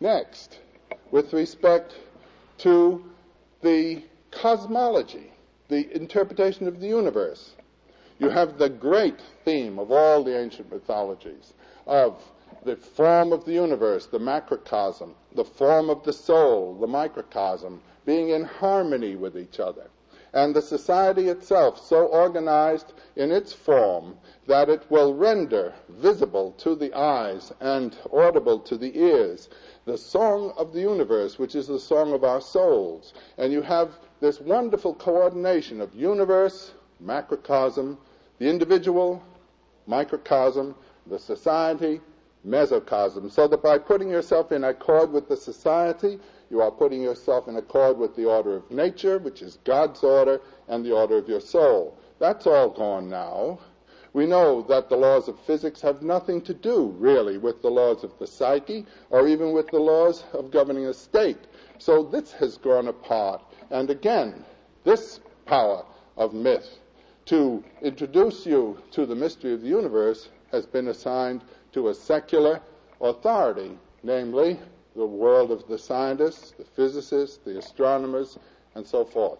Next, with respect to the cosmology, the interpretation of the universe, you have the great theme of all the ancient mythologies of the form of the universe, the macrocosm, the form of the soul, the microcosm, being in harmony with each other, and the society itself so organized in its form that it will render visible to the eyes and audible to the ears the song of the universe, which is the song of our souls. And you have this wonderful coordination of universe, macrocosm, the individual, microcosm, the society, mesocosm, so that by putting yourself in accord with the society, you are putting yourself in accord with the order of nature, which is God's order, and the order of your soul. That's all gone now. We know that the laws of physics have nothing to do, really, with the laws of the psyche, or even with the laws of governing a state. So this has gone apart. And again, this power of myth to introduce you to the mystery of the universe has been assigned to a secular authority, namely the world of the scientists, the physicists, the astronomers, and so forth.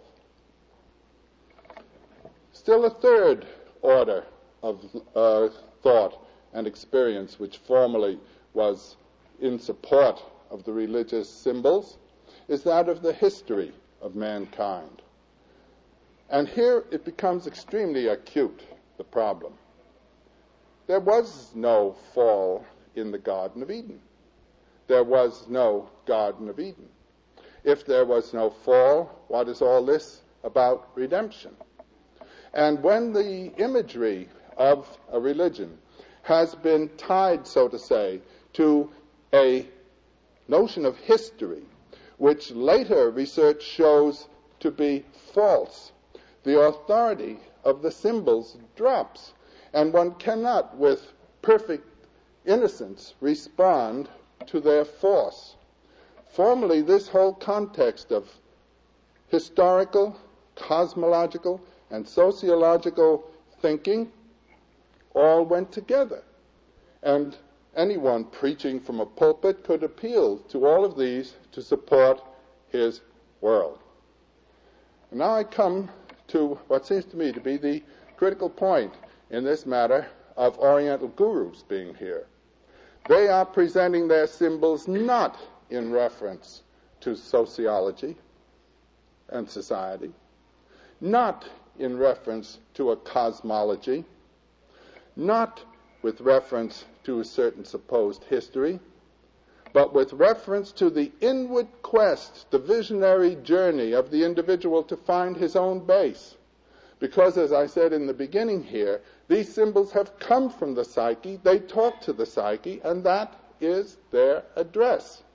Still a third order of thought and experience which formerly was in support of the religious symbols is that of the history of mankind. And here it becomes extremely acute, the problem. There was no fall in the Garden of Eden. There was no Garden of Eden. If there was no fall, what is all this about redemption? And when the imagery of a religion has been tied, so to say, to a notion of history, which later research shows to be false, the authority of the symbols drops, and one cannot, with perfect innocence, respond to their force. Formerly, this whole context of historical, cosmological, and sociological thinking all went together. And anyone preaching from a pulpit could appeal to all of these to support his world. And now I come to what seems to me to be the critical point in this matter of Oriental gurus being here. They are presenting their symbols not in reference to sociology and society, not in reference to a cosmology, not with reference to a certain supposed history, but with reference to the inward quest, the visionary journey of the individual to find his own base. Because, as I said in the beginning here, these symbols have come from the psyche, they talk to the psyche, and that is their address.